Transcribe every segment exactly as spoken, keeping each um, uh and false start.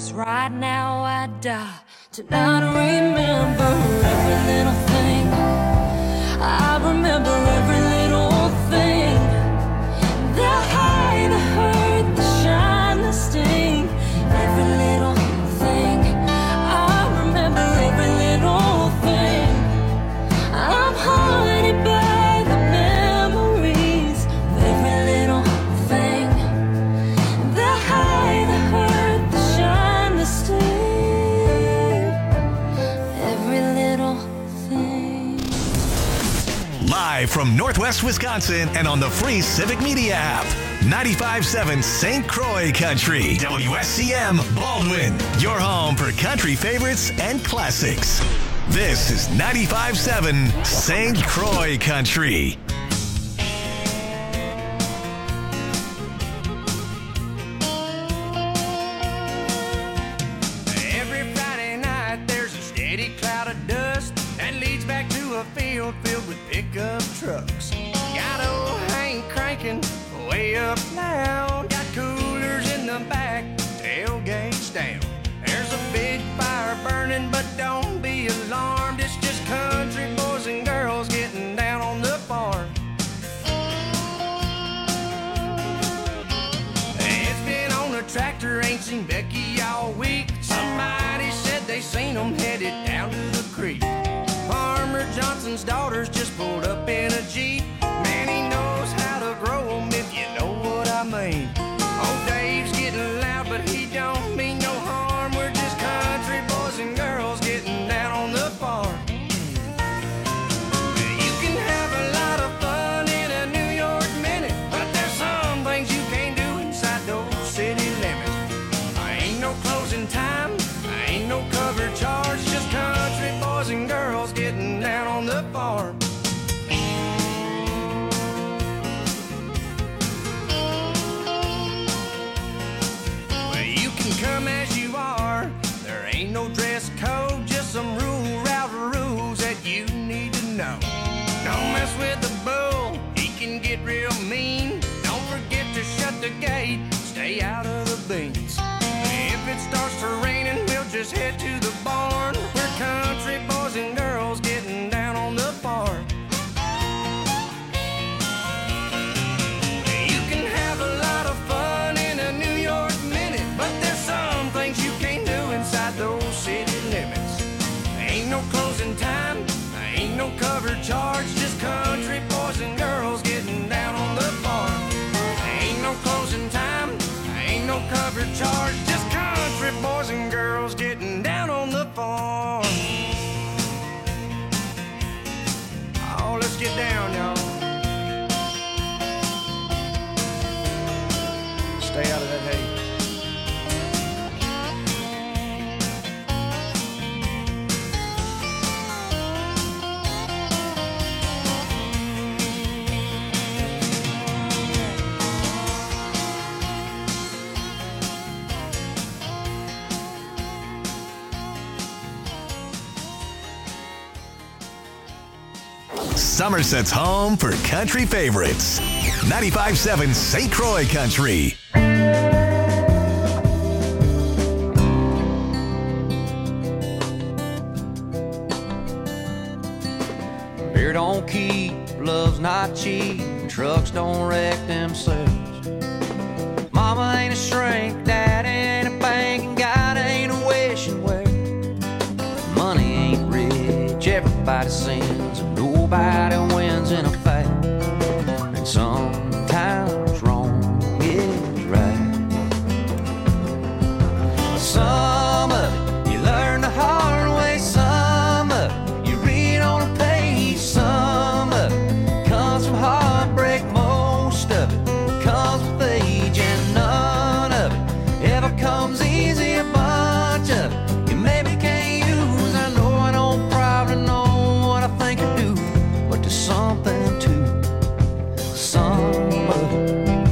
'cause right now I die to not remember every little thing. I remember every little thing, the high, the hurt, the shine, the sting, every little thing. I remember every little thing. I'm haunted by the memories of every little thing, the high, the hurt, the shine, the sting, every little thing. Live from Northwest Wisconsin and on the free Civic Media app. ninety-five point seven Saint Croix Country. W S C M Baldwin. Your home for country favorites and classics. This is ninety-five point seven Saint Croix Country. Every Friday night there's a steady cloud of dust that leads back to a field filled with pickup trucks. Got old Hank cranking way up loud. Got coolers in the back, tailgates down. There's a big fire burning, but don't be alarmed. It's just country boys and girls getting down on the farm. It's been on the tractor, ain't seen Becky all week. Somebody said they seen them headed down to the creek. Farmer Johnson's daughters just pulled up in a Jeep. Man, he knows how to grow them, if you know what I mean. Old Dave's getting loud, but he don't mean no harm. We're just country boys and girls getting down on the farm. You can have a lot of fun in a New York minute, but there's some things you can't do inside those city limits. I ain't no closing time, I ain't no cover charge, just country boys and girls getting down on the farm. Well, you can come as you are, there ain't no dress code, just some rule route rules that you need to know. Don't mess with the bull, he can get real mean. Don't forget to shut the gate, stay out of the beans. If it starts to raining, we'll just head to the barn. We're country boys and girls getting down on the farm. You can have a lot of fun in a New York minute, but there's some things you can't do inside those city limits. Ain't no closing time, ain't no cover charge, just country boys and girls getting down on the farm. Ain't no closing time, ain't no cover charge, just country boys and girls getting down on the farm. Oh, let's get down, y'all. Stay out of that hay. Somerset's home for country favorites. ninety-five point seven Saint Croix Country. Beer don't keep, love's not cheap, trucks don't wreck themselves. Mama ain't a shrink, dad ain't a bank, and God ain't a wishing well. Money ain't rich, everybody sins, and nobody wins in a fight. And sometimes wrong is right. Some of it you learn the hard way, some of it you read on a page, some of it comes from heartbreak, most of it comes with age, and none of it ever comes easy. A bunch of it you maybe can't use. I know I don't probably know what I think I do, but there's something to some of it.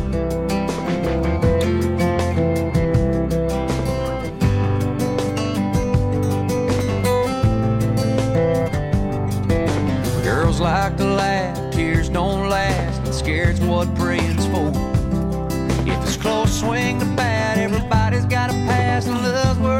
Girls like to laugh, tears don't last, and scared's what praying's for. If it's close, swing the bat, everybody's got a pass, and love's where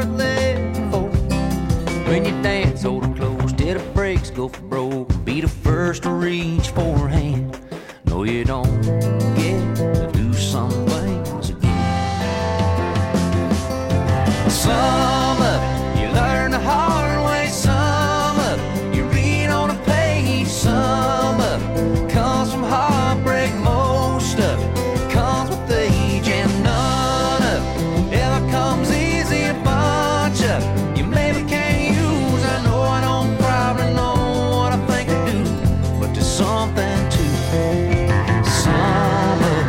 Some of it you learn the hard way, some of it you read on a page, some of it comes from heartbreak, most of it comes with age, and none of it ever comes easy. A bunch of it you maybe can't use. I know I don't probably know what I think I do, but there's something to some of it.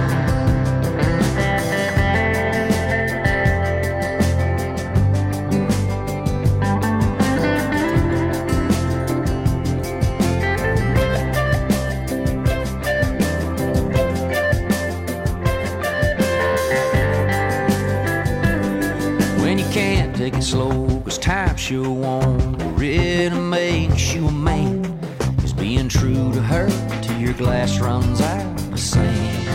Take it slow, cause time sure won't. The rhythm makes you a man. Just being true to her till your glass runs out of sand.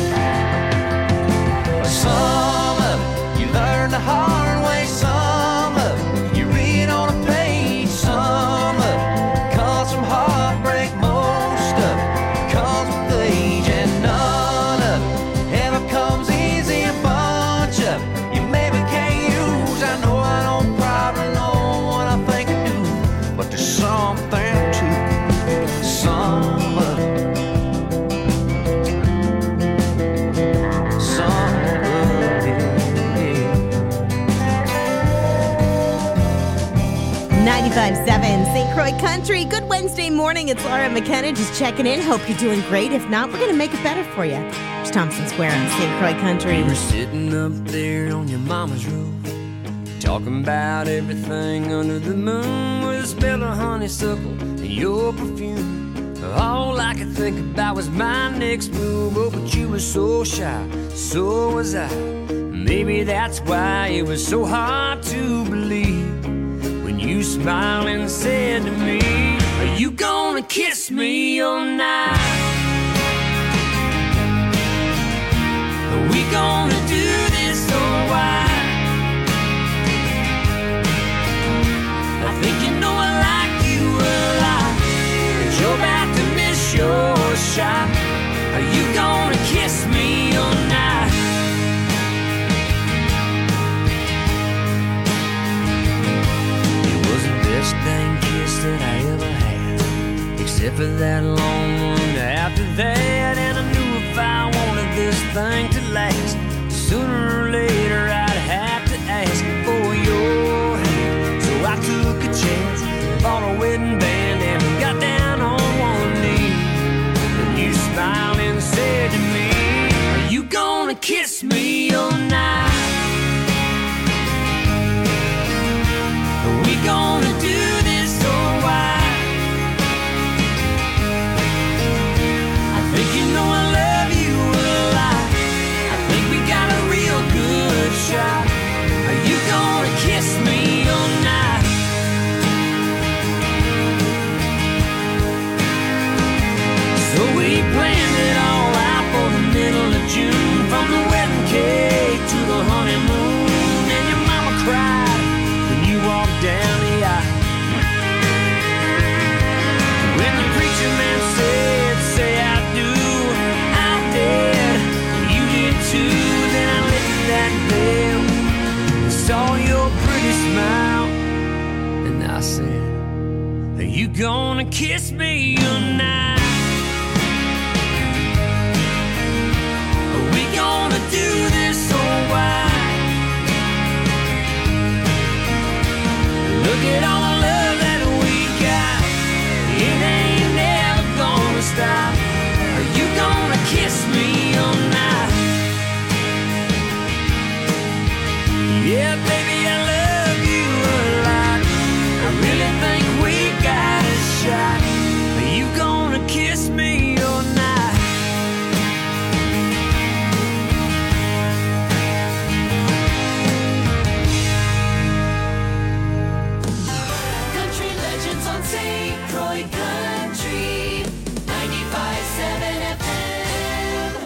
Some of it you learn the hard way, some of it you read on a page, some of it comes from heartbreak, most of it comes with age, and none of it ever comes easy. A bunch of it you maybe can't use. I know I don't probably know what I think I do, but there's something to some of it. Some of it. ninety-five point seven Saint Croix Country. Good Wednesday morning. It's Laura McKenna just checking in. Hope you're doing great. If not, we're going to make it better for you. It's Thompson Square on Saint Croix Country. You were sitting up there on your mama's roof, talking about everything under the moon, with a smell of honeysuckle and your perfume. All I could think about was my next move. Oh, but you were so shy, so was I. Maybe that's why it was so hard to believe when you smiled and said to me, are you gonna kiss me all night? Are we gonna do this or why? I think you know I like you a lot, but you're about to miss your shot. Are you gonna kiss me all night? It was the best dang kiss that I ever had, except for that long one after that. And I knew if I wanted this thing to last, sooner or later I'd have to ask for your hand. So I took a chance, bought a wedding band, and got down on one knee. And you smiled and said to me, are you gonna kiss me all night? Are we gonna do this or why? I think you know I love you a lot. I think we got a real good shot. Are you gonna kiss me all night? So we planned it all out for the middle of June, from the wedding cake to the honeymoon. And your mama cried when you walked down the aisle. When the preacher man said, say I do, I did, you did too. Then I lifted that veil and saw your pretty smile, and I said, are you gonna kiss me tonight? Are we gonna do this or why? Look at all the love that we got, it ain't never gonna stop. Are you gonna kiss me all night? Yeah, baby, I love you a lot. I really think we got a shot. Are you gonna kiss me all night? Country legends on Saint Croix Country, ninety-five point seven F M.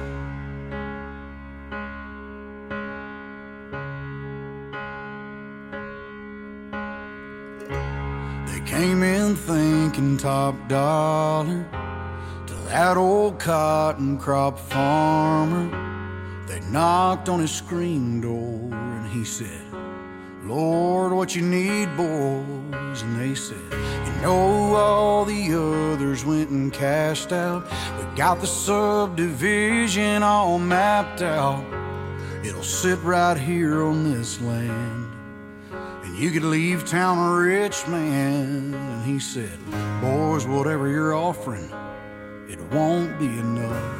They came in thinking top dollar to that old cotton crop farmer. They knocked on his screen door and he said, Lord, what you need, boys? And they said, you know, all the others went and cashed out. We got the subdivision all mapped out. It'll sit right here on this land, and you could leave town a rich man. And he said, boys, whatever you're offering, it won't be enough.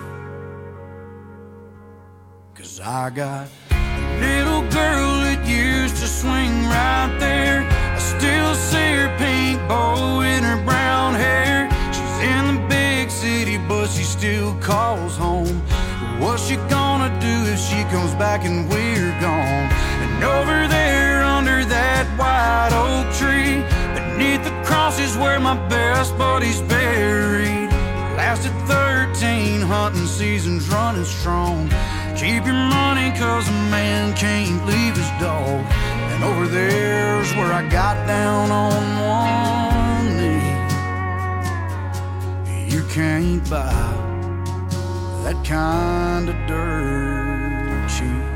'Cause I got a little girl that used to swing right there. I still see her pink bow in her brown hair. She's in the big city, but she still calls home. What's she gonna do if she comes back and we're gone? And over there under that white oak tree, beneath the cross is where my best buddy's buried. Lasted thirteen hunting seasons running strong. Keep your money 'cause a man can't leave his dog. And over there's where I got down on one knee. You can't buy that kind of dirt cheap.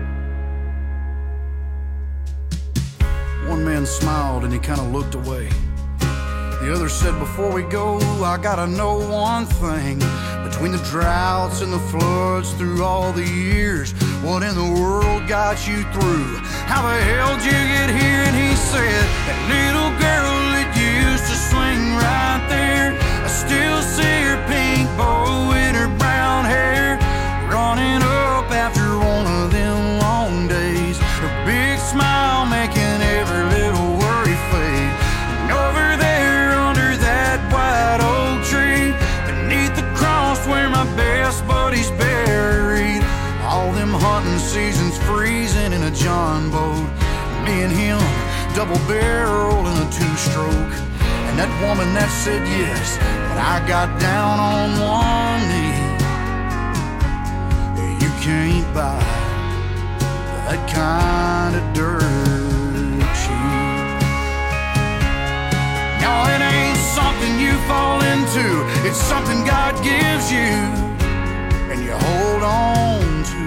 One man smiled and he kind of looked away. The other said, before we go, I gotta know one thing. Between the droughts and the floods through all the years, what in the world got you through? How the hell did you get here? And he said, that little girl that used to swing right there, I still see her pink bow in her brown hair, running up after one of them long days, her big smile making every little worry fade. And over there under that white oak tree, beneath the cross where my best buddy's buried, all them hunting seasons freezing in a John boat, me and him double barrel in a two-stroke. And that woman that said yes, but I got down on one knee. You can't buy that kind of dirt cheap. No, it ain't something you fall into, it's something God gives you and you hold on to.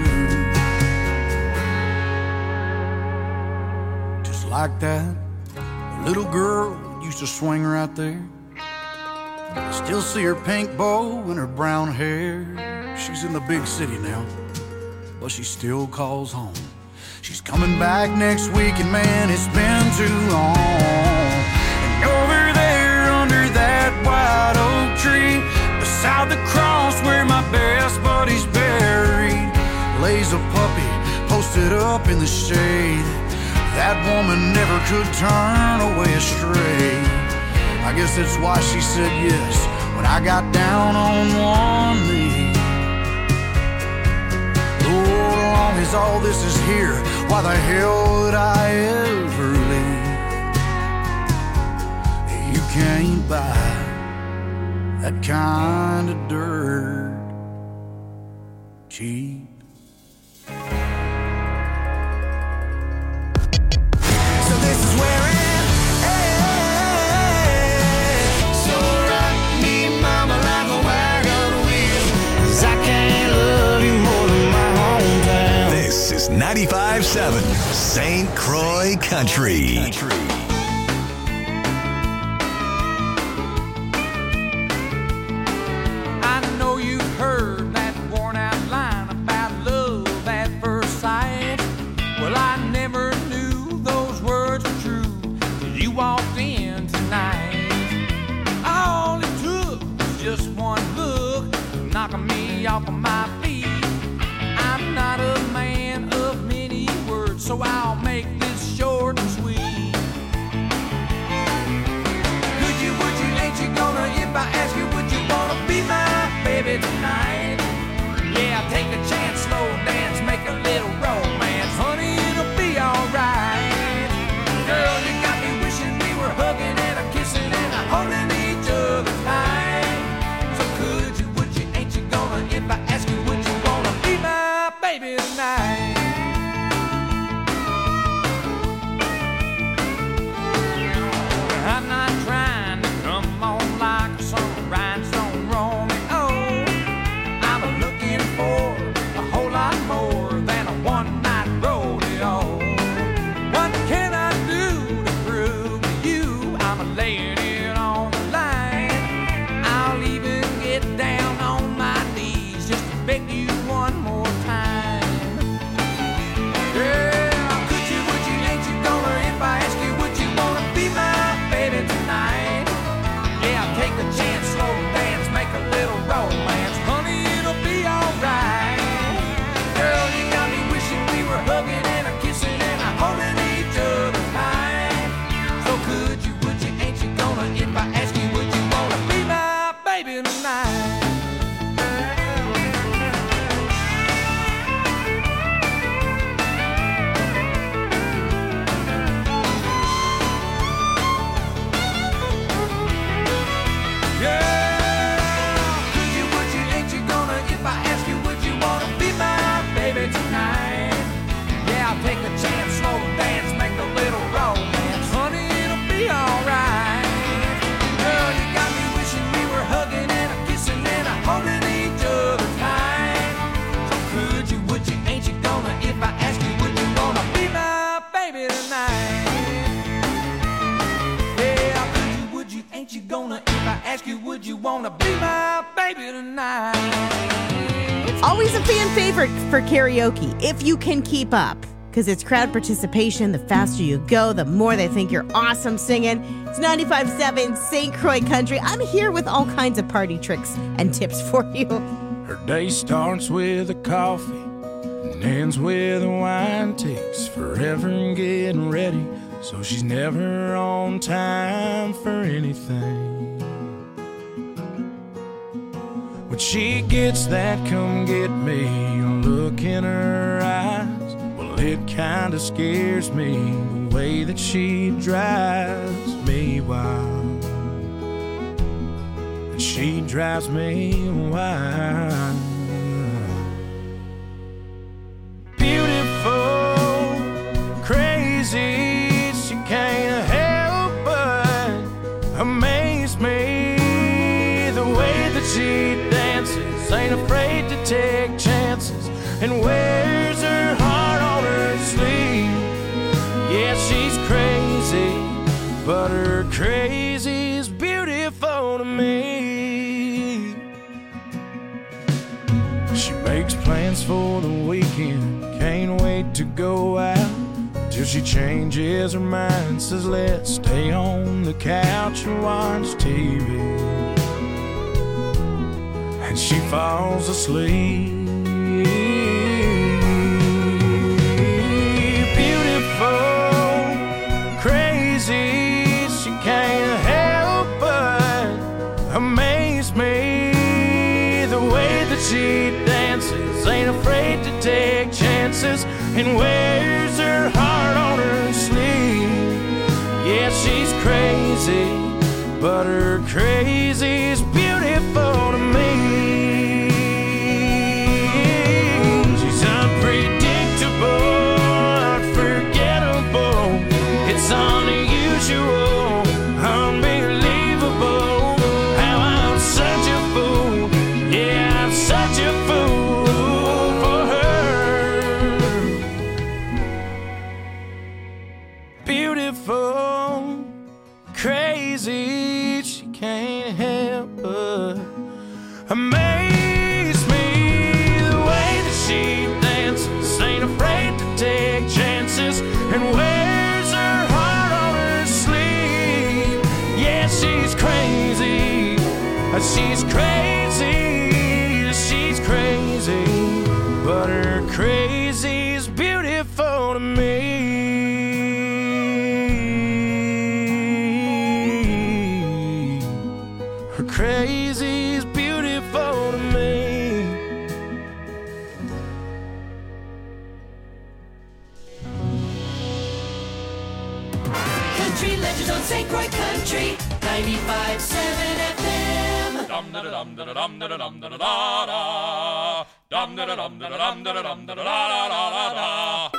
Just like that little girl used to swing right there. I still see her pink bow and her brown hair. She's in the big city now, but she still calls home. She's coming back next week, and man, it's been too long. And over there under that white oak tree, beside the cross where my best buddy's buried, lays a puppy posted up in the shade. That woman never could turn away astray. I guess that's why she said yes when I got down on one knee. Oh, as long as all this is here, why the hell would I ever leave? You can't buy that kind of dirt cheap. So this is where it ends. So rock me, mama, like a wagon wheel, 'cause I can't love you more than my hometown. This is ninety-five point seven Saint Croix Country. I know you've heard that worn out line about love at first sight. Well, I never knew those words were true till you walked in tonight. All it took was just one look, knocking me off of my feet. I'm not a man of many words, so I'll make this short and sweet. wanna be my baby tonight? Always a fan favorite for karaoke, if you can keep up. Because it's crowd participation. The faster you go, the more they think you're awesome singing. It's ninety-five point seven Saint Croix Country. I'm here with all kinds of party tricks and tips for you. Her day starts with a coffee and ends with a wine. Takes forever in getting ready, so she's never on time for anything. When she gets that come get me look in her eyes, well, it kinda scares me the way that she drives me wild. And she drives me wild. Beautiful, crazy, she can't help but amaze me. The way that she dances, ain't afraid to take chances, and wears her heart on her sleeve. Yeah, she's crazy, but her crazy's beautiful to me. She makes plans for the weekend, can't wait to go out, till she changes her mind, says let's stay on the couch and watch T V. And she falls asleep. Beautiful, crazy, she can't help but amaze me. The way that she dances, ain't afraid to take chances, and wears her heart on her sleeve. Yeah, she's crazy, but her crazy's beautiful to me. She's unpredictable, unforgettable. It's unusual, unbelievable, how I'm such a fool. Yeah, I'm such a fool for her. Beautiful, crazy, she can't help but amaze me. The way that she dances, ain't afraid to take chances, and wears her heart on her sleeve. Yeah, she's crazy, she's crazy, she's crazy, but her crazy's beautiful to me. Her crazy's beautiful to me. Country Legends on Saint Croix Country, ninety-five point seven F M. Dum da da dum da da dum da da dum da da da da. Dum da da dum da da dum da da dum da da da da da da.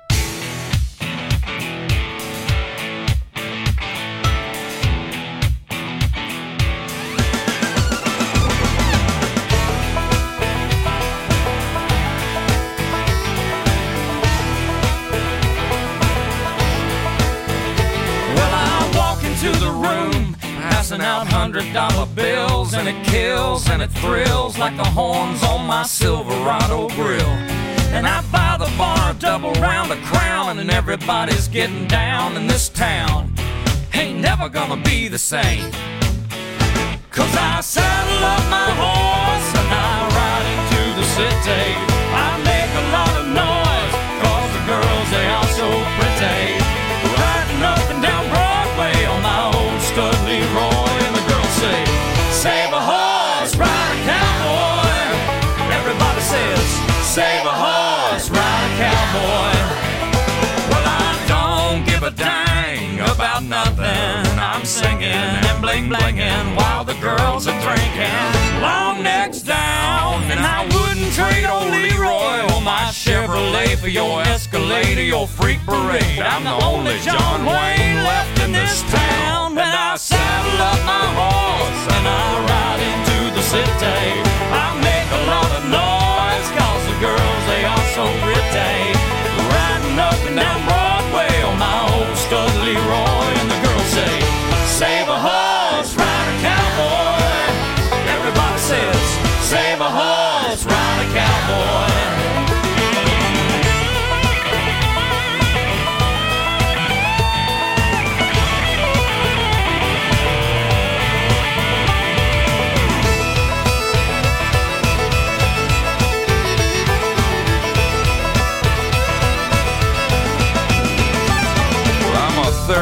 To the room, passing out hundred dollar bills, and it kills and it thrills like the horns on my Silverado grill. And I buy the bar a double round of Crown, and everybody's getting down in this town. Ain't never gonna be the same, 'cause I saddle up my horse and I ride into the city. I make a lot of noise, 'cause the girls, they are so pretty. Riding up and down Broadway on my old stud Leroy, and the girls say, save a horse, ride a cowboy. Everybody says, save a horse, ride a cowboy. Well, I don't give a dang about nothing. I'm singing and bling blinging while the girls are drinking. Long necks down, and I wouldn't trade old Leroy or my Chevrolet for your Escalade or your freak parade. I'm the only John Wayne left in this town. And I saddle up my horse and I ride into the city. I make a lot of noise, 'cause the girls, they are so pretty. Riding up and down Broadway on my old stud Leroy, and the girls say, save a horse, ride a cowboy.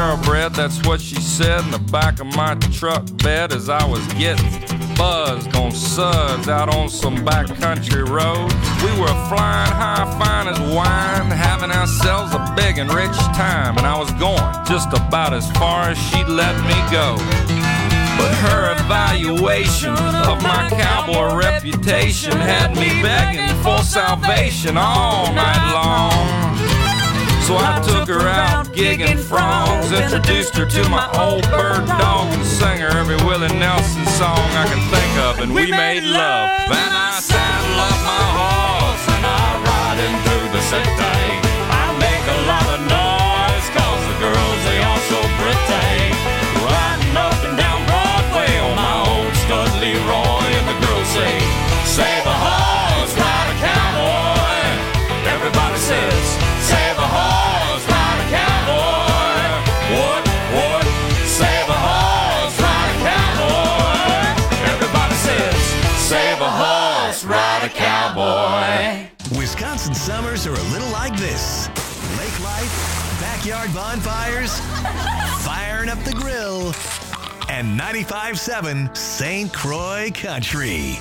thoroughbred, that's what she said in the back of my truck bed as I was getting buzzed on suds out on some backcountry road. We were flying high, fine as wine, having ourselves a big and rich time, and I was going just about as far as she'd let me go. But her evaluation of my cowboy reputation had me begging for salvation all night long. So I took her out gigging frogs, introduced her to my old bird dog, and sang her every Willie Nelson song I could think of, and we made love. And I saddle up my horse and I ride him through the city. I make a lot of noise, cause the girls, they are so pretty. Riding up and down Broadway on my old stud Leroy, and the girls say, save a horse, ride a cowboy. Everybody says, save a horse, ride a cowboy. What, what? Save a horse, ride a cowboy. Everybody says, save a horse, ride a cowboy. Wisconsin summers are a little like this. Lake life, backyard bonfires, firing up the grill, and ninety-five point seven Saint Croix Country.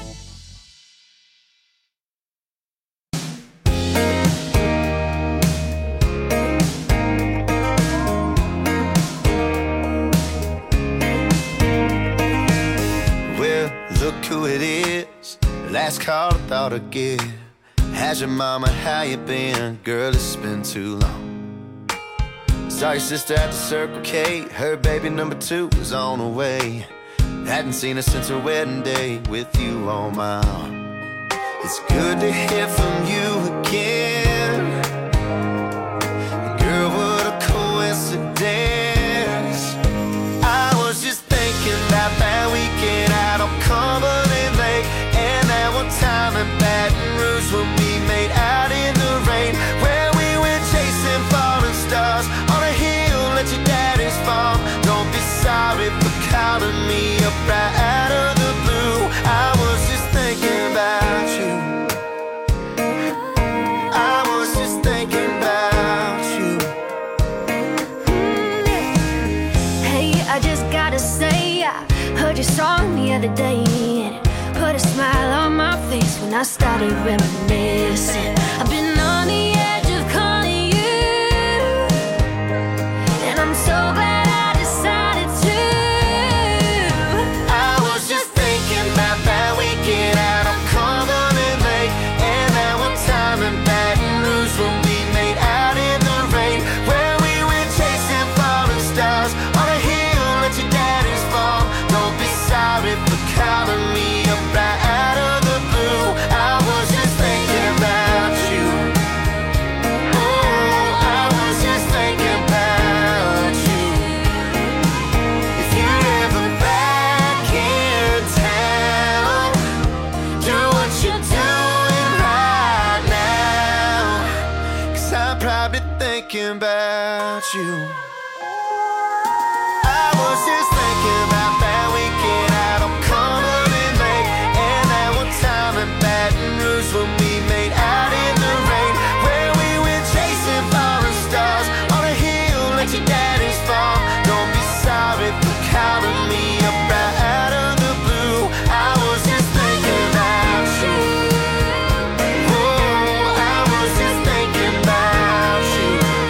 Look who it is, last call I thought I'd give. How's your mama, how you been? Girl, it's been too long. Saw your sister at the Circle K, her baby number two was on the way. Hadn't seen her since her wedding day, with you on my arm. It's good to hear from you again. Girl, what a coincidence. I was just thinking about that weekend out on Cumberland Lake, and that one time in Baton Rouge when we made out in the rain, where we went chasing falling stars on a hill at your daddy's farm. Don't be sorry for calling me up right out of the blue. I was just thinking about you. I was just thinking about you. Hey, I just gotta say, I heard your song the other day, and it put a smile on my face when I started reminiscing. I've been on the edge of calling you, and I'm so glad I decided to. I was just thinking about that weekend out on Cumberland Lake, and that one time in Baton Rouge when we made out in the rain, where we went chasing falling stars on a hill at your daddy's farm. Don't be sorry for calling me up right out of the blue. I was just thinking about you. Oh, I was just thinking about you. If you're ever back in town, do what you're doing right now, 'cause I'm probably thinking about you. I was just thinking about that weekend out on Cumberland Lake, and that one time in Baton Rouge when we made out in the rain, where we went chasing falling stars on a hill at your daddy's farm. Don't be sorry for calling me up right out of the blue. I was just thinking about you. Oh, I was just thinking about you.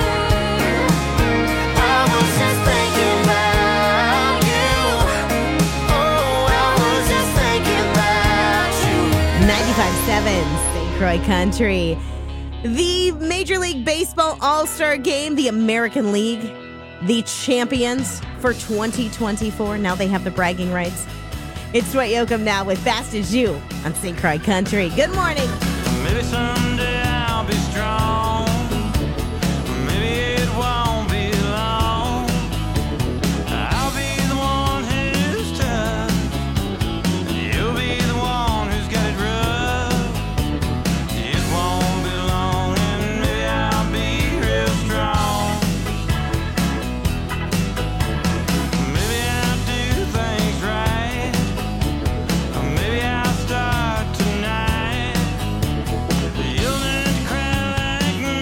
I was just thinking about you. Oh, I was just thinking about you. ninety-five point seven Saint Croix Country. The Major League Baseball All-Star Game, the American League, the champions for twenty twenty-four. Now they have the bragging rights. It's Dwight Yoakam now with Fast As You on Saint Croix Country. Good morning. Maybe someday I'll be strong. Maybe it won't be long. I'll be the one who's tough. You'll be the one who's got it rough. It won't be long, and maybe I'll be real strong. Maybe I'll do things right. Or maybe I'll start tonight. You'll learn to cry like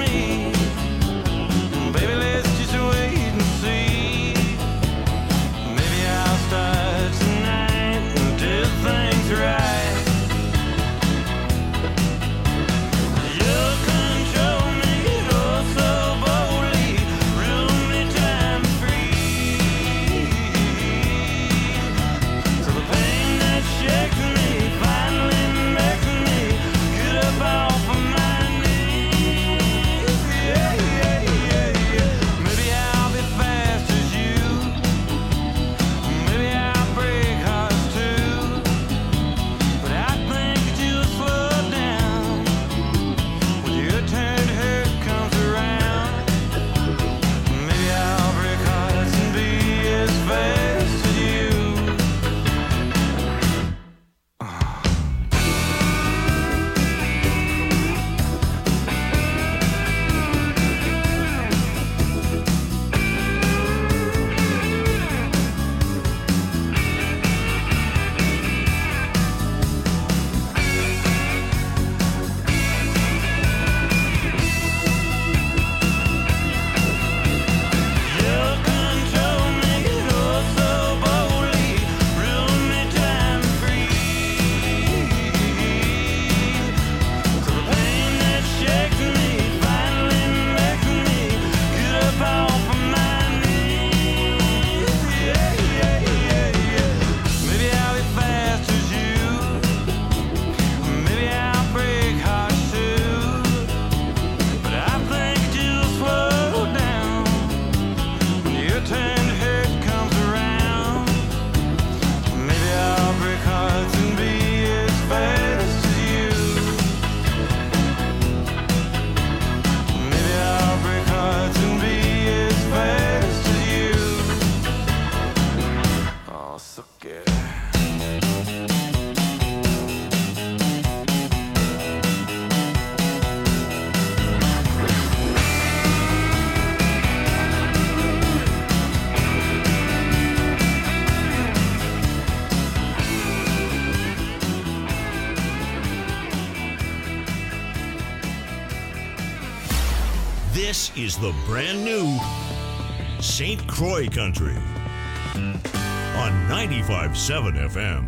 is the brand new Saint Croix Country on ninety-five point seven F M.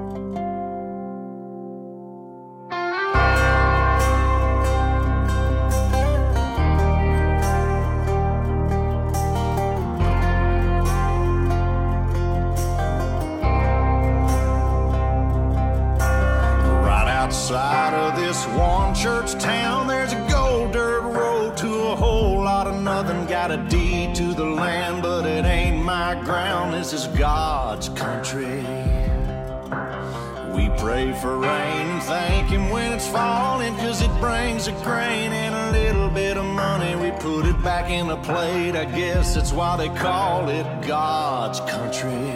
Outside of this one church town, there's a gold dirt road to a whole lot of nothing. Got a deed to the land, but it ain't my ground. This is God's country. We pray for rain and thank Him when it's falling, 'cause it brings a grain and a little bit of money. We put it back in the plate, I guess that's why they call it God's country.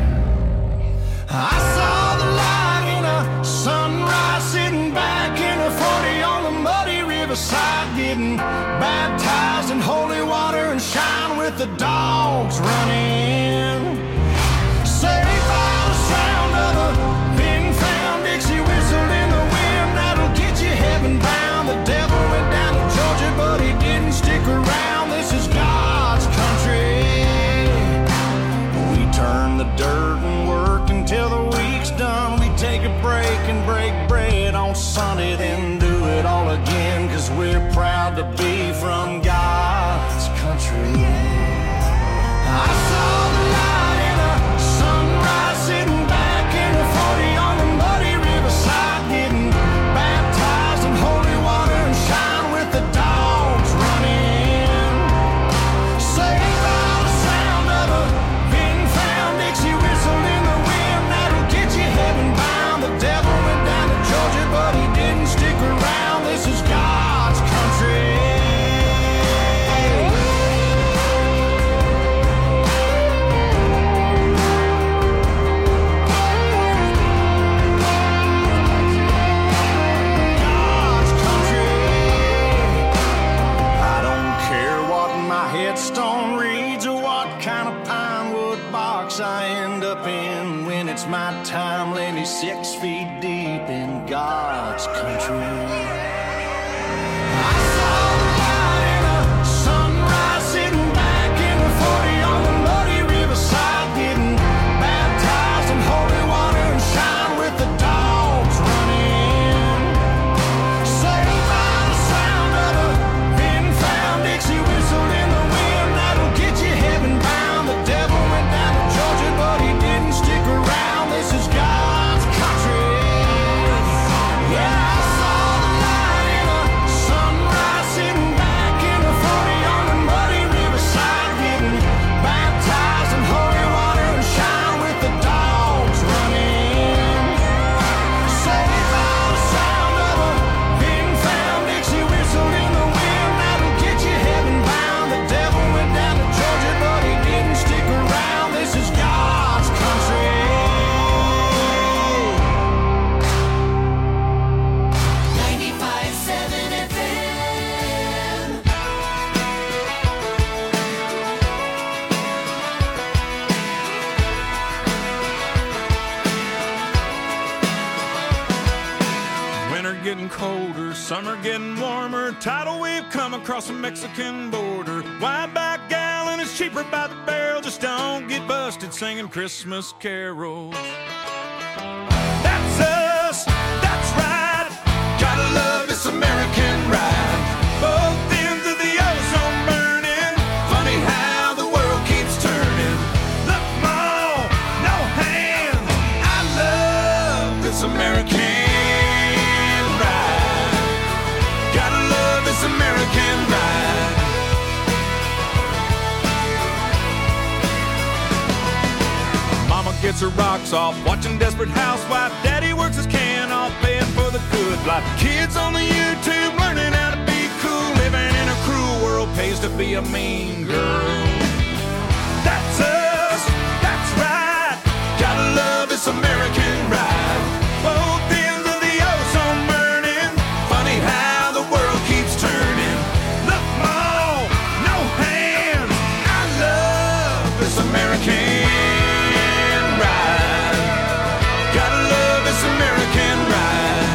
I saw the light in a sunrise, sitting back in a forty on the muddy riverside, getting baptized in holy water and shine with the dogs running. Saved by the sound of a being found Dixie whistle in the wind, that'll get you heaven bound. The devil went down to Georgia, but he didn't stick around. This is God's country. We turn the dirt and work until the week's done. We take a break and break bread on Sunday, then do it all again, 'cause we're proud to be from God's country. I saw the light in a sunrise, sitting back in a forty on the muddy riverside, getting baptized in holy water and shine with the dogs running. Saved by the sound of a being found Dixie whistle in the wind, that'll get you heaven bound. The devil went down to Georgia, but he didn't stick around. This is God's country. God's country. I don't care what my headstone reads or what kind of pine wood box I end up in. When it's my time, lay me six feet deep in God's country. I saw the light in a sunrise, sitting back in a forty on the muddy riverside, getting baptized in holy water and shine with the dogs running. Saved by the sound of a being found Dixie whistle in the wind, that'll get you heaven bound. The devil went down to Georgia, but he didn't stick around. This is God's country. Yeah, I saw the light in a sunrise, sitting back in a forty on the muddy riverside, getting baptized in holy water and shine with the dogs running. Saved by the sound of a being found Dixie whistle in the wind, that'll get you heaven bound. The devil went down to Georgia, but he didn't stick around. This is God's country. ninety-five point seven F M. Winter getting colder, summer getting warmer. Tidal wave come across the Mexican border. Wide back gallon is cheaper by the barrel. Just don't get busted singing Christmas carols. That's us, that's right. Gotta love this American ride. Both ends of the ozone burning. Funny how the world keeps turning. Look, Mom, no hands. I love this American ride. Gotta love this American ride. Mama gets her rocks off, watching Desperate Housewife. Daddy works his can off, paying for the good life. Kids on the YouTube learning how to be cool. Living in a cruel world pays to be a mean girl. That's us, that's right. Gotta love this American ride. Both ends of the ozone burning. Funny how the world keeps turning. Look, Mom, no hands. I love this American ride. Gotta love this American ride.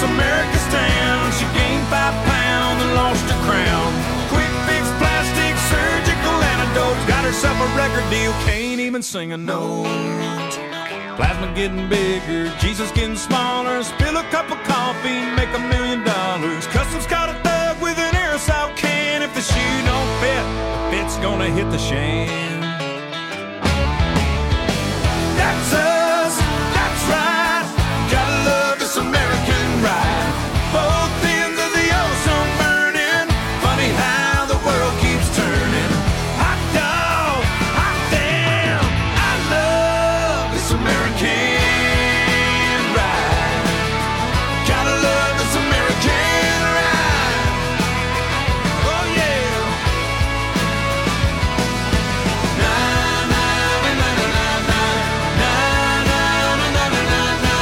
Miss America's town. She gained five pounds and lost her crown. Quick fix, plastic, surgical antidotes. Got herself a record deal, can't even sing a note. Plasma getting bigger, Jesus getting smaller. Spill a cup of coffee, make a million dollars. Customs caught a thug with an aerosol can. If the shoe don't fit, the fit's gonna hit the shan. That's us, that's right. Gotta love this American ride. Both ends of the ocean burning. Funny how the world keeps turning. Hot dog, hot damn. I love this American ride. Gotta love this American ride. Oh yeah. Na na na na na na na na na na na na na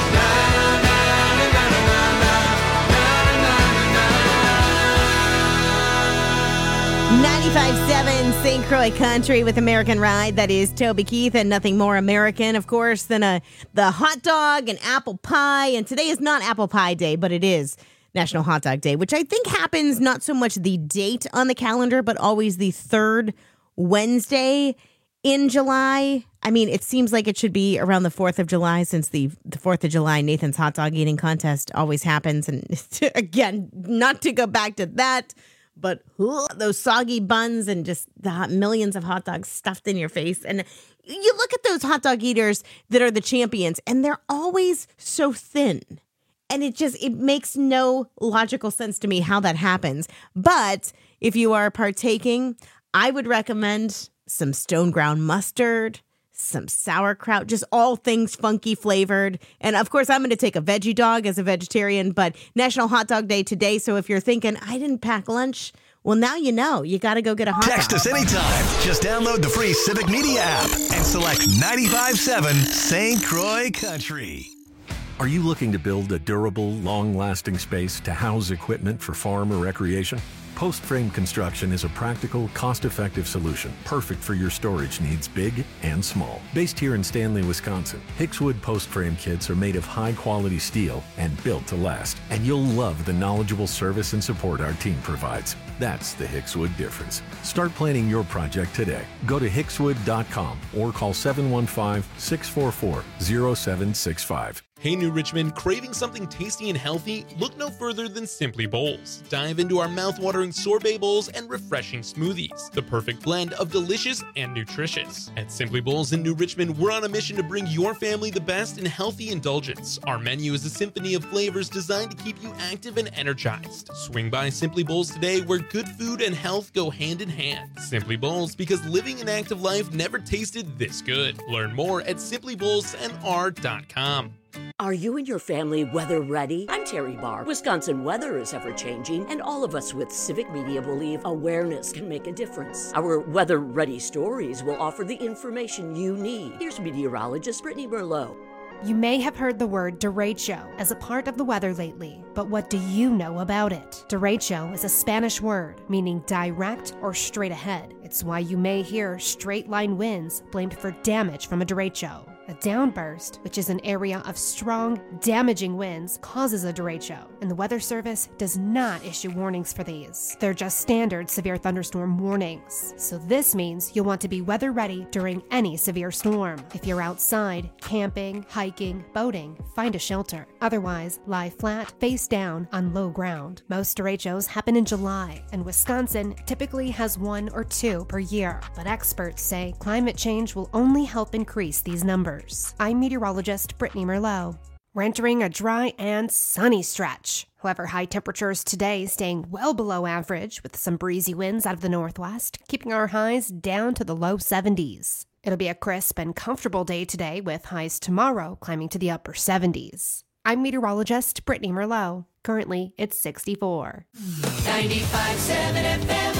ninety-five point seven Saint Croix Country with American Ride. That is Toby Keith, and nothing more American, of course, than a the hot dog and apple pie. And today is not Apple Pie Day, but it is National Hot Dog Day, which I think happens not so much the date on the calendar, but always the third Wednesday in July. I mean, it seems like it should be around the fourth of July, since the, the fourth of July Nathan's Hot Dog Eating Contest always happens. And again, not to go back to that, but ugh, those soggy buns and just the hot, millions of hot dogs stuffed in your face. And you look at those hot dog eaters that are the champions, and they're always so thin. And it just, it makes no logical sense to me how that happens. But if you are partaking, I would recommend some stone ground mustard, some sauerkraut, just all things funky flavored. And of course, I'm going to take a veggie dog as a vegetarian, but National Hot Dog Day today. So if you're thinking, I didn't pack lunch, well, now you know. You got to go get a hot Text dog. us anytime. Just download the free Civic Media app and select ninety-five point seven Saint Croix Country. Are you looking to build a durable, long-lasting space to house equipment for farm or recreation? Post Frame Construction is a practical, cost-effective solution, perfect for your storage needs, big and small. Based here in Stanley, Wisconsin, Hickswood Post Frame kits are made of high-quality steel and built to last. And you'll love the knowledgeable service and support our team provides. That's the Hickswood difference. Start planning your project today. Go to hickswood dot com or call seven one five, six four four, zero seven six five. Hey New Richmond, craving something tasty and healthy? Look no further than Simply Bowls. Dive into our mouth-watering sorbet bowls and refreshing smoothies. The perfect blend of delicious and nutritious. At Simply Bowls in New Richmond, we're on a mission to bring your family the best in healthy indulgence. Our menu is a symphony of flavors designed to keep you active and energized. Swing by Simply Bowls today, where good food and health go hand in hand. Simply Bowls, because living an active life never tasted this good. Learn more at simply bowls n r dot com. Are you and your family weather ready? I'm Terry Barr. Wisconsin weather is ever changing, and all of us with Civic Media believe awareness can make a difference. Our weather ready stories will offer the information you need. Here's meteorologist Brittany Merlot. You may have heard the word derecho as a part of the weather lately, but what do you know about it? Derecho is a Spanish word meaning direct or straight ahead. It's why you may hear straight line winds blamed for damage from a derecho. A downburst, which is an area of strong, damaging winds, causes a derecho, and the Weather Service does not issue warnings for these. They're just standard severe thunderstorm warnings. So this means you'll want to be weather ready during any severe storm. If you're outside, camping, hiking, boating, find a shelter. Otherwise, lie flat, face down on low ground. Most derechos happen in July, and Wisconsin typically has one or two per year. But experts say climate change will only help increase these numbers. I'm meteorologist Brittany Merlot. We're entering a dry and sunny stretch. However, high temperatures today staying well below average with some breezy winds out of the northwest, keeping our highs down to the low seventies. It'll be a crisp and comfortable day today with highs tomorrow climbing to the upper seventies. I'm meteorologist Brittany Merlot. Currently, it's sixty-four. ninety-five point seven F M.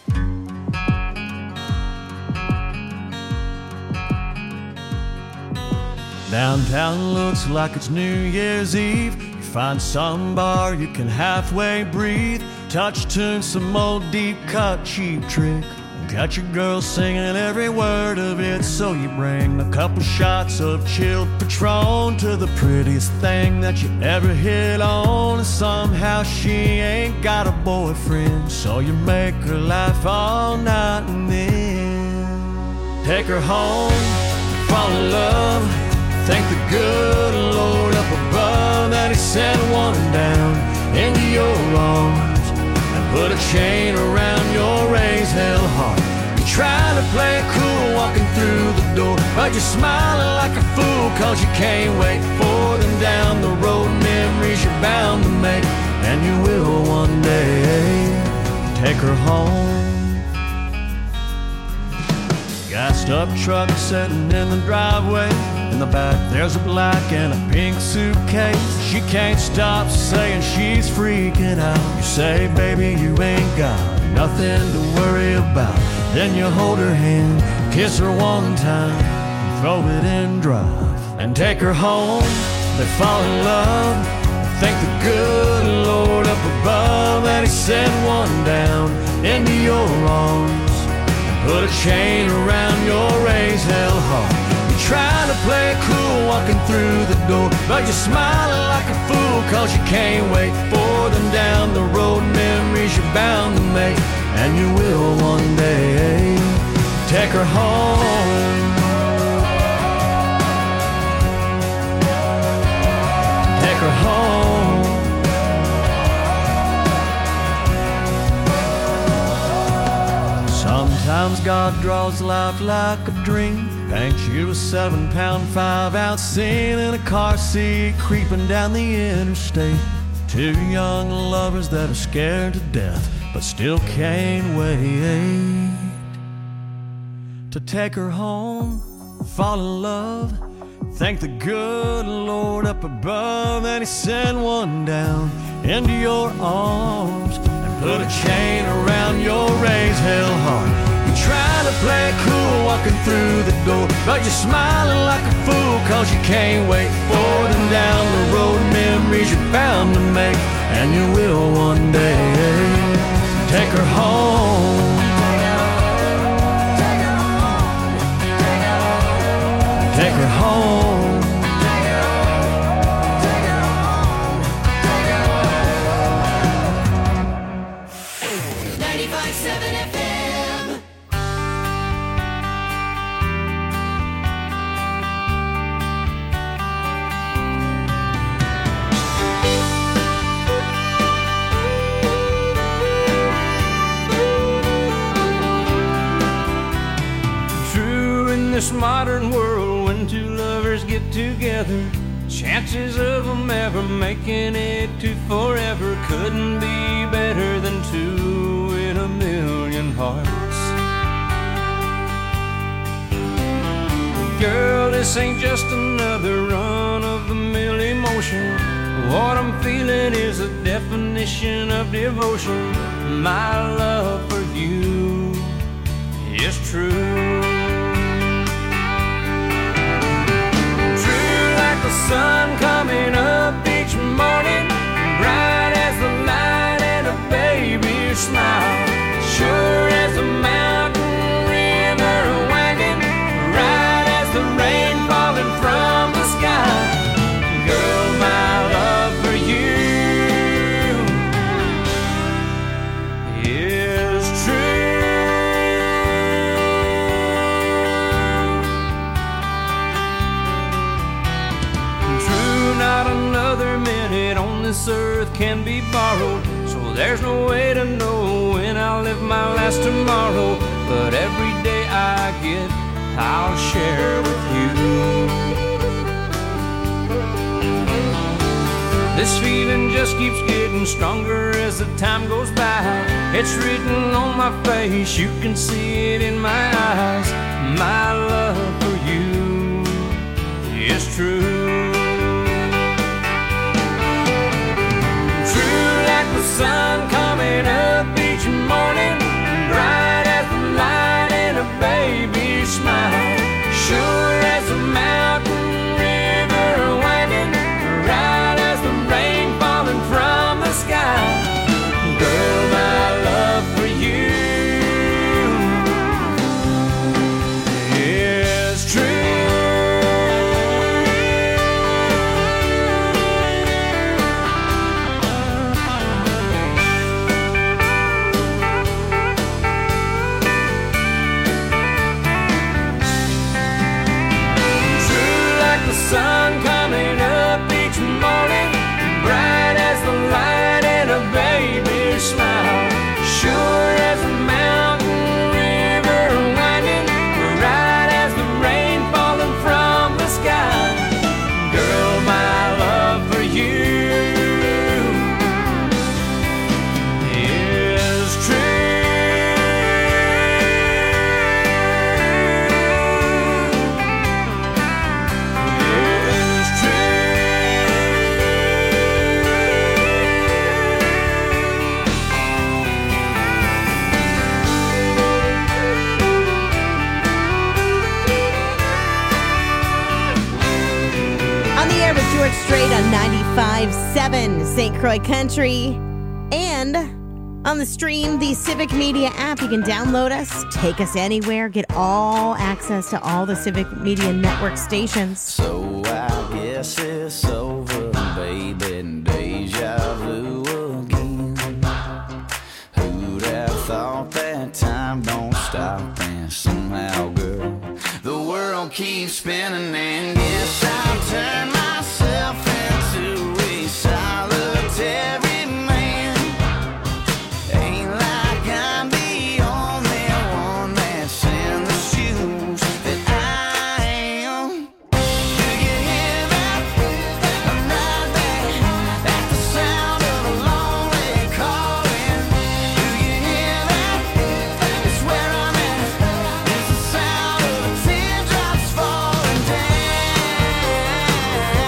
Downtown looks like it's New Year's Eve. You find some bar you can halfway breathe. Touch tune, some old deep cut cheap trick. Got your girl singing every word of it, so you bring a couple shots of chilled Patron to the prettiest thing that you ever hit on. And somehow she ain't got a boyfriend, so you make her laugh all night and then take her home, fall in love. Thank the good Lord up above that he sent one down into your arms and put a chain around your raised hell heart. You're trying to play it cool walking through the door, but you're smiling like a fool cause you can't wait for them down the road. Memories you're bound to make, and you will one day take her home. Gassed up truck sitting in the driveway. In the back there's a black and a pink suitcase. She can't stop saying she's freaking out. You say, baby, you ain't got nothing to worry about. Then you hold her hand, kiss her one time, and throw it in drive and take her home. They fall in love. Thank the good Lord up above that he sent one down into your arms and put a chain around your raised hell heart. Trying to play it cool walking through the door, but you're smiling like a fool cause you can't wait for them down the road. Memories you're bound to make, and you will one day take her home. Take her home. Sometimes God draws life like a dream, paints you a seven pound five ounce scene in a car seat creeping down the interstate. Two young lovers that are scared to death but still can't wait to take her home, fall in love. Thank the good Lord up above that he sent one down into your arms and put a chain around your raised hell heart. Trying to play it cool walking through the door, but you're smiling like a fool cause you can't wait for them down the road. Memories you're bound to make, and you will one day take her home. Take her home. ninety-five seven F M. This modern world, when two lovers get together, chances of them ever making it to forever couldn't be better than two in a million hearts. Girl, this ain't just another run-of-the-mill emotion. What I'm feeling is a definition of devotion. My love for you is true. The sun coming up each morning, bright as the light and a baby smile, sure as a mountain river winding, right as the rain falling from the sky. Girl, my love for you is true. Not another minute on this earth can be borrowed, so there's no way to know when I'll live my last tomorrow. But every day I get, I'll share with you. This feeling just keeps getting stronger as the time goes by. It's written on my face, you can see it in my eyes. My love for you is true. The sun coming up each morning, bright as the light and a baby smile, sure as a mountain river winding, right as the rain falling from the sky. Girl, my love for you ninety-five point seven Saint Croix Country. And on the stream, the Civic Media app, you can download us, take us anywhere, get all access to all the Civic Media Network stations. So I guess it's over, baby, deja vu again. Who'd have thought that time don't stop, and somehow, girl, the world keeps spinning, and guess I'll turn myself into a solitary man. Ain't like I'm the only one that's in the shoes that I am. Do you hear that? I'm right there at the sound of a lonely calling. Do you hear that? It's where I'm at. It's the sound of the teardrops falling down,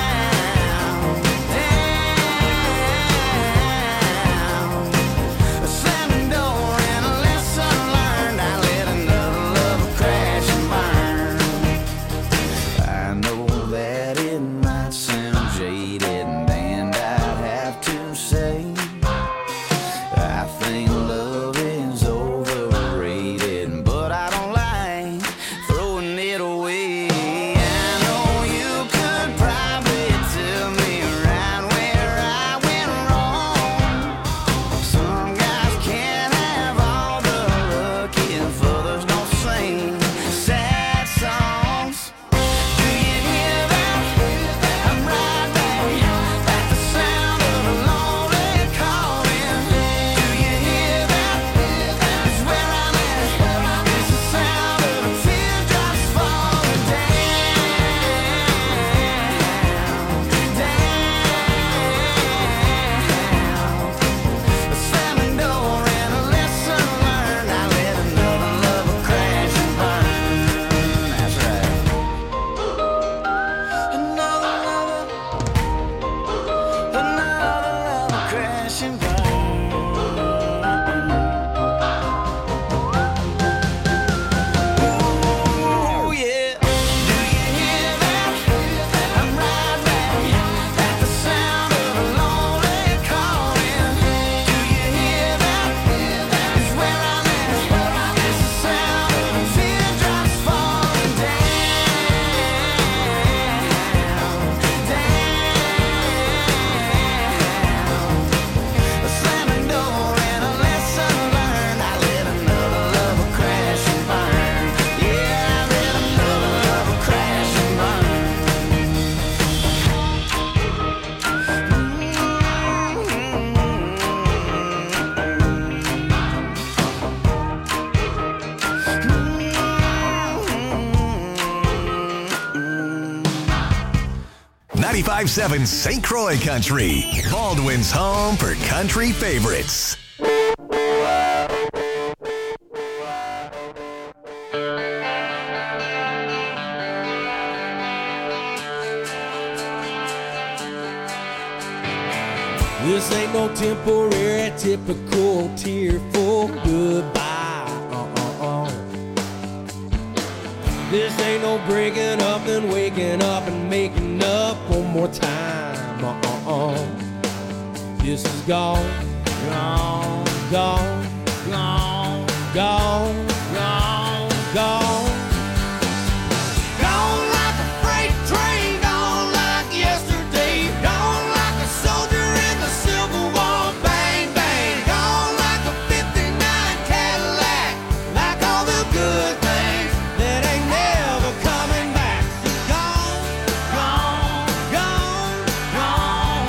down. A slamming door and a lesson learned. I let another love crash and burn. I know that it might sound jaded, and I'd have to say I think love is overrated, but I don't like throwing it away. I know you could probably tell me right where I went wrong. Some guys can't have all the luck if others don't sing sad songs. Do you hear that? I'm right there at the sound of a lonely calling. Do you hear that? It's where I'm at. It's the sound of the teardrops falling down, down. A slamming door and a lesson learned. I let another lover crash and burn. That's right. Another lover, another lover crash and burn. Ooh, yeah. Do you hear that? I'm right there at the sound of a lonely calling. Do you hear that? It's where I'm at. It's the sound of the teardrops falling down, down. A slamming door and a lesson learned. I let another lover crash and burn. Yeah, I let another lover crash and burn. ninety-five point seven Saint Croix Country, Baldwin's home for country favorites. This ain't no temporary, typical tearful goodbye. Uh-uh-uh. This ain't no breaking up and waking up and making up one more time. Uh-uh-uh. This is gone, gone, gone, gone, gone, gone, gone. Gone like a freight train, gone like yesterday, gone like a soldier in the Civil War. Bang, bang, gone like a fifty-nine Cadillac, like all the good things that ain't never coming back. Gone, gone, gone, gone,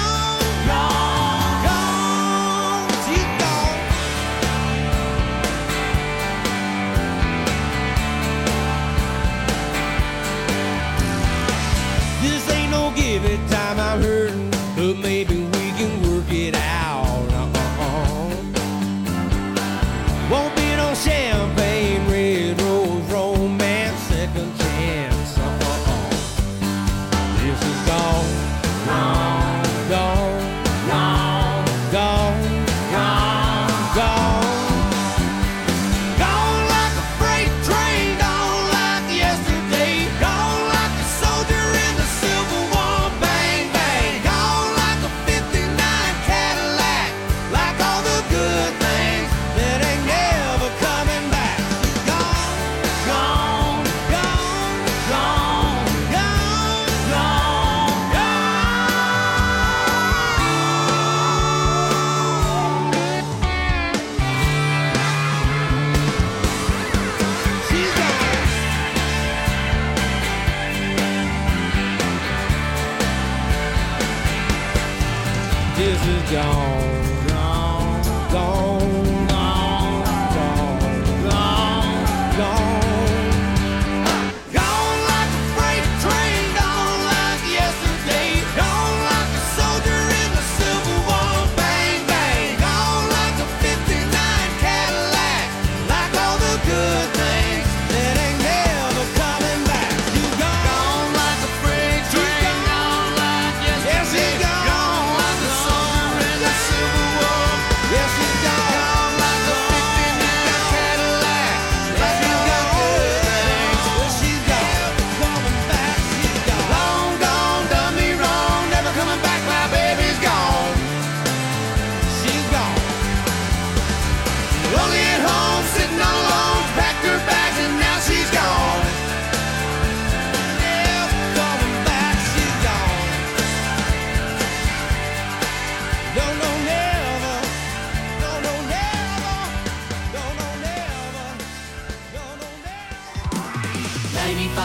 gone, gone, gone. She's gone.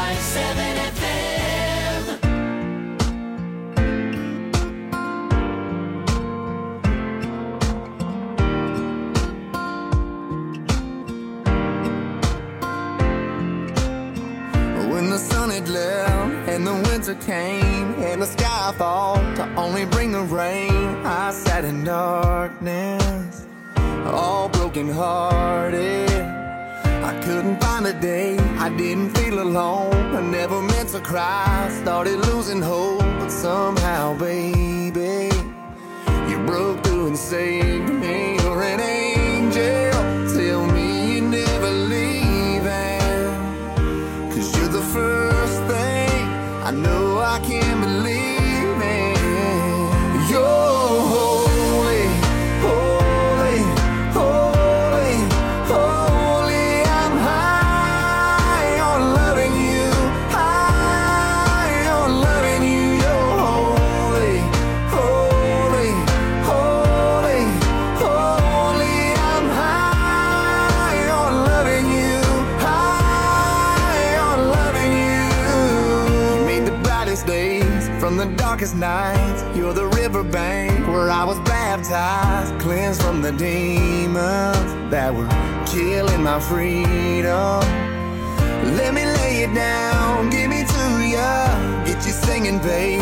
ninety-five seven F M. When the sun had left and the winter came and the sky thought to only bring the rain, I sat in darkness, all broken hearted. I couldn't find a day I didn't feel alone. I never meant to cry, started losing hope, but somehow, baby, you broke through and saved me. You're an angel, tell me you're never leaving, 'cause you're the first thing I know I can't believe in. You're holy, holy, holy, holy. I'm high on loving you, high on loving you. You're holy, holy, holy, holy. I'm high on loving you, high on loving you. You made the brightest days from the darkest nights. You're the riverbank where I was baptized, cleansed from the demons that were killing my freedom. Let me lay it down, give me to ya, get you singing, babe.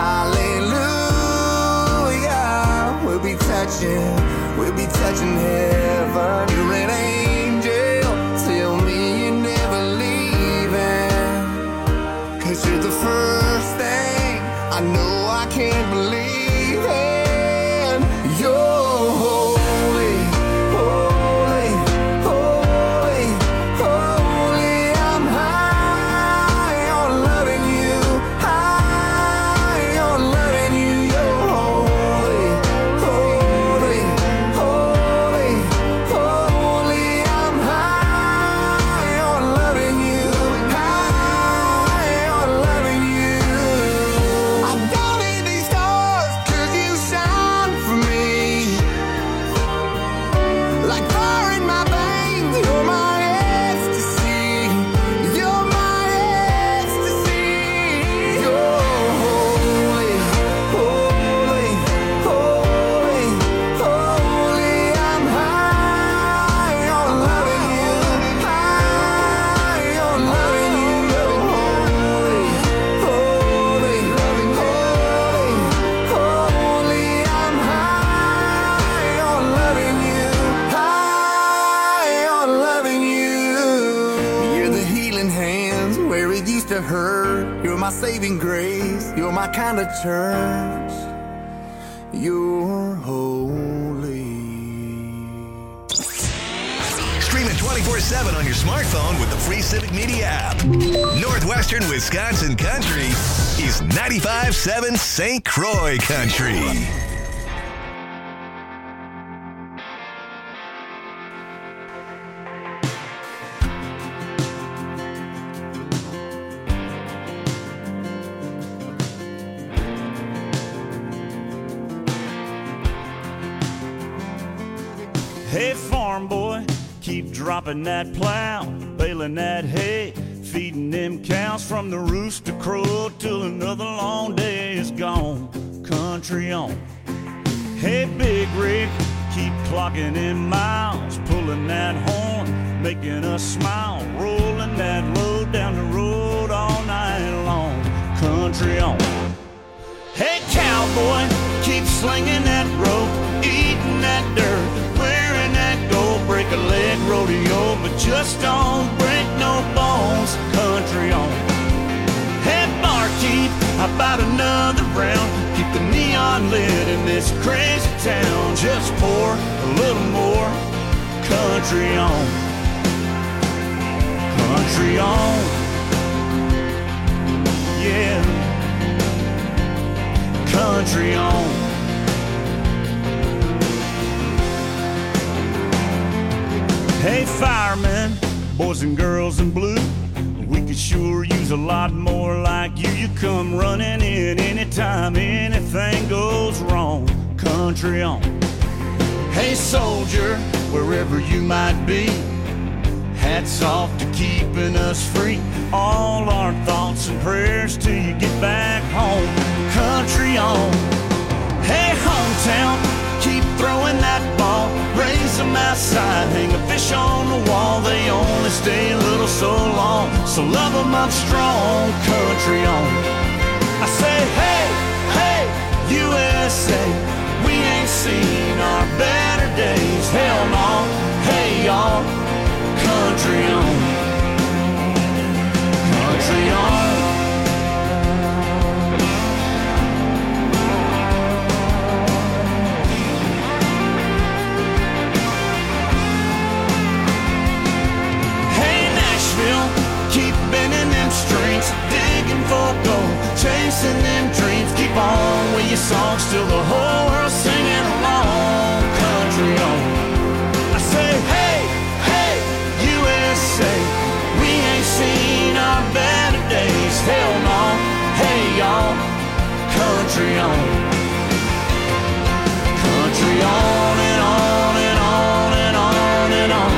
Hallelujah. We'll be touching, we'll be touching heaven. You're an angel, tell me you're never leaving, 'cause you're the first thing I know I can't believe in. You're holy, holy, holy, holy. I'm high on loving you, high on loving you. You're holy, holy, holy, holy. I'm high on loving you, high on loving you. I don't need these stars 'cause you shine for me. Like fire in my veins, you're my ecstasy. You're my ecstasy. You're holy, holy, holy, holy. I'm high on loving you, high on loving you. You're holy, holy, holy, holy. I'm high on loving you, high on loving you. You're the healing hands where it used to hurt. You're my saving grace. You're my kind of church. You're holy. Stream it twenty-four seven on your smartphone with the free Civic Media app. Northwestern Wisconsin Country is ninety-five seven Saint Croix Country. Hey, farm boy, keep dropping that plow, baling that hay, feeding them cows from the rooster crow till another long day is gone. Country on. Hey, big rig, keep clocking in miles, pulling that horn, making us smile, rolling that load down the road all night long. Country on. Hey, cowboy, keep slinging that rope, eating that dirt, wearing that gold, break a leg rodeo, but just don't break no bones. Country on. Hey, barkeep, how about another round? Keep the neon lit in this crazy town. Just pour a little more. Country on. Country on. Yeah. Country on. Hey, firemen, boys and girls in blue, we could sure use a lot more like you. You come running in anytime anything goes wrong. Country on. Hey, soldier, wherever you might be, Hats off to keeping us free. All our thoughts and prayers till you get back home. Country on. Hey, hometown, keep throwing that ball. Raise them outside, hang a fish on the wall. They only stay a little so long, so love them up strong. Country on. I say, hey, hey, U S A, we ain't seen our better days. Hell no, hey y'all, country on. Country on. Keep bending them strings, digging for gold, chasing them dreams. Keep on with your songs till the whole world's singing along. Country on. I say, hey, hey, U S A, we ain't seen our better days. Hell no, hey y'all, country on. Country on and on and on and on and on.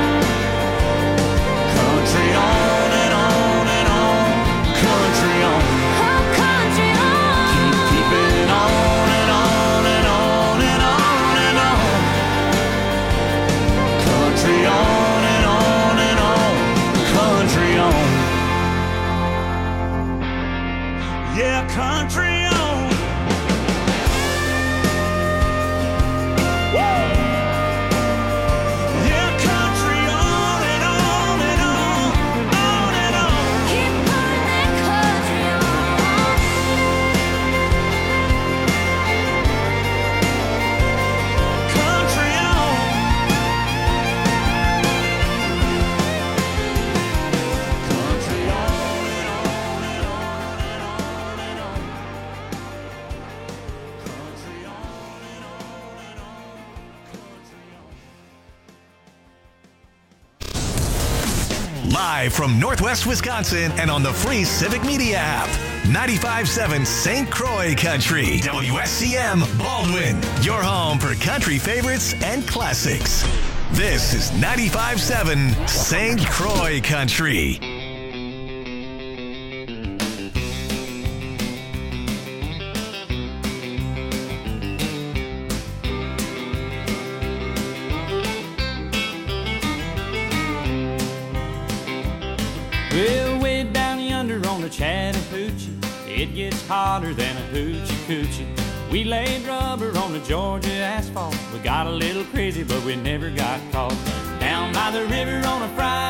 Country on and on and on, country on. Oh, country on. Keep keeping on and on and on and on and on. Country on and on and on, country on. Yeah, country on. Woo! Live from Northwest Wisconsin and on the free Civic Media app. ninety-five point seven Saint Croix Country. W S C M Baldwin. Your home for country favorites and classics. This is ninety-five point seven Saint Croix Country. Well, way down yonder on the Chattahoochee, it gets hotter than a hoochie coochie. We laid rubber on the Georgia asphalt. We got a little crazy, but we never got caught. Down by the river on a Friday